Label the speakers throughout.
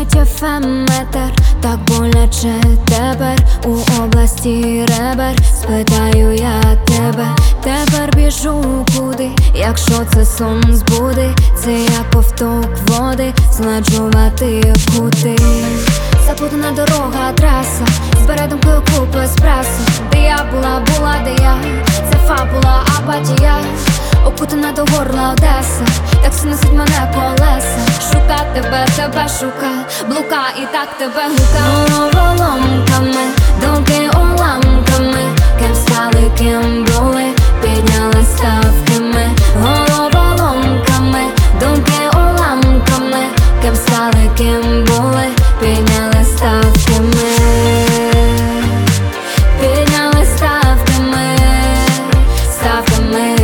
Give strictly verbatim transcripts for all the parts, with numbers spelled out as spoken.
Speaker 1: Дзвонить еф ем метр, так боляче тепер у області ребер. Спитаю я тебе, тепер біжу куди, якщо це сон збуди. Це як ковток води, зладжувати кути. Запутана дорога, траса, з бередомкою купи еспресо. Де я була, була, де я, це фабула, апатія. Окутана до горла Одеса, таксі несуть мене колеса. Шука тебе, тебе шука, блука і так тебе гука. Головоломками, думки уламками, ким стали, ким були, підняли ставки ми. Головоломками, думки уламками, ким стали, ким були, підняли ставки ми. Підняли ставки ми, ставки ми.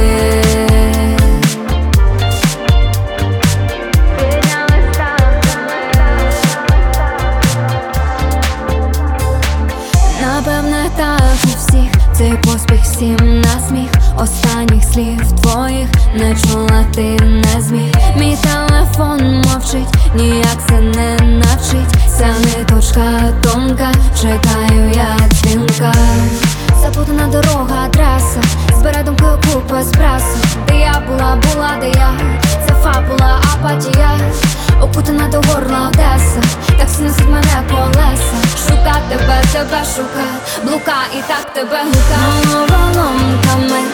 Speaker 1: Напевне так у всіх, цей поспіх всім на сміх. Останніх слів твоїх не чула, ти не зміг. Мій телефон мовчить, ніяк це не навчить. Ця ниточка тонка, чекаю я дзвінка. Запутана дорога, траса, з бередомкою купи еспресо. Де я була, була, де я, це фабула, апатія. Окутана до горла Одеса, таксі несуть мене колеса. Шука тебе, тебе шука, блука і так тебе гука. Головоломками,